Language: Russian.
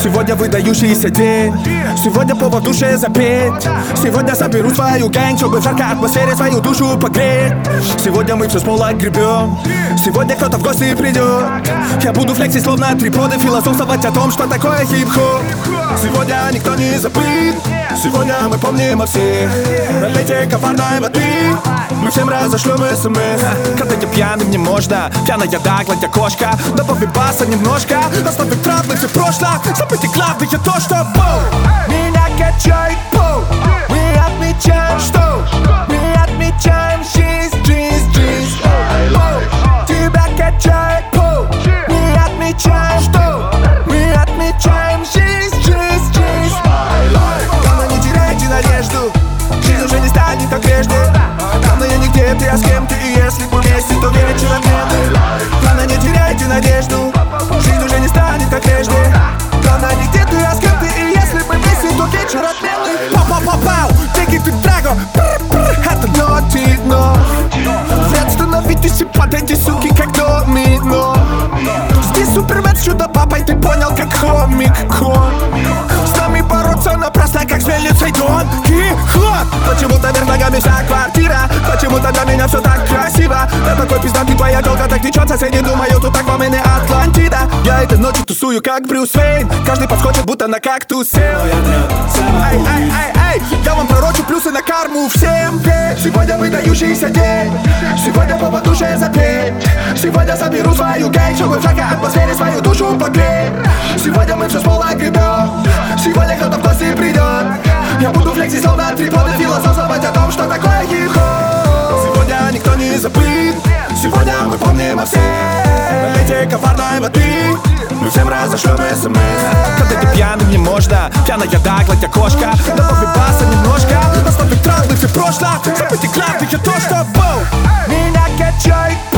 Сегодня выдающийся день, сегодня повод в душе запеть. Сегодня соберу свою гэнг, чтобы в жаркой атмосфере свою душу погреть. Сегодня мы все с мола гребем, сегодня кто-то в гости придет. Я буду флексить словно триподы, философствовать о том, что такое хип-хоп. Сегодня никто не забыт, сегодня мы помним о всех. Налейте коварной воды, мы всем разошлем смс. Когда я пьяным не можно, пьяная да, гладя кошка. Но побибаса немножко, оставив травмы все прошлое. Забыть главное то, что меня качает пол. Мы отмечаем, что мы отмечаем жизнь, жизнь, жизнь. Тебя качает пол. Мы отмечаем, что мы отмечаем жизнь, жизнь, жизнь. Главное, не теряйте надежду, жизнь уже не станет как прежде. Главное, не где ты, а с кем ты. И если мы вместе, то вечер отмены. Главное, не теряйте надежду, жизнь уже не станет как прежде. Главное, не где ты, а с кем ты. И если мы вместе, то вечер отмены. Пау-пау-пау-пау, take it to Drago. Это naughty, но вряд становитесь под эти суки, как домино. Здесь супермен с чудо-папой, ты понял, как хомик-кон. С нами бороться напрасно, как с мельницей Дон Кихот. Почему-то вверх ногами вся квартира, почему-то для меня все так красиво. Я такой пиздатый, твоя телка так течет. Соседи думают, тут так вам и не Атлантида. Я этой ночью тусую, как Брюс Уэйн. Каждый подходит, будто на кактусе. Ай, ай, ай, ай, я вам пророчу плюсы на карму всем. Сегодня выдающийся день, сегодня повод в душе запеть. Сегодня соберу свою гэнг, чтобы в жаркой атмосфере свою душу погреть. Сегодня мы все с мола гребем, сегодня кто-то в гости придет. Я буду флексить словно триподы, философствовать о том, что такое хип-хоп. Сегодня никто не забыт, сегодня мы помним о всех. Налейте коварной воды, мы всем разошлем смс. Когда ты пьяным не можно, пьяная да, гладя кошка. Но побибаса немножко, оставив травмы все прошлое. Забыть главное то, что меня качает.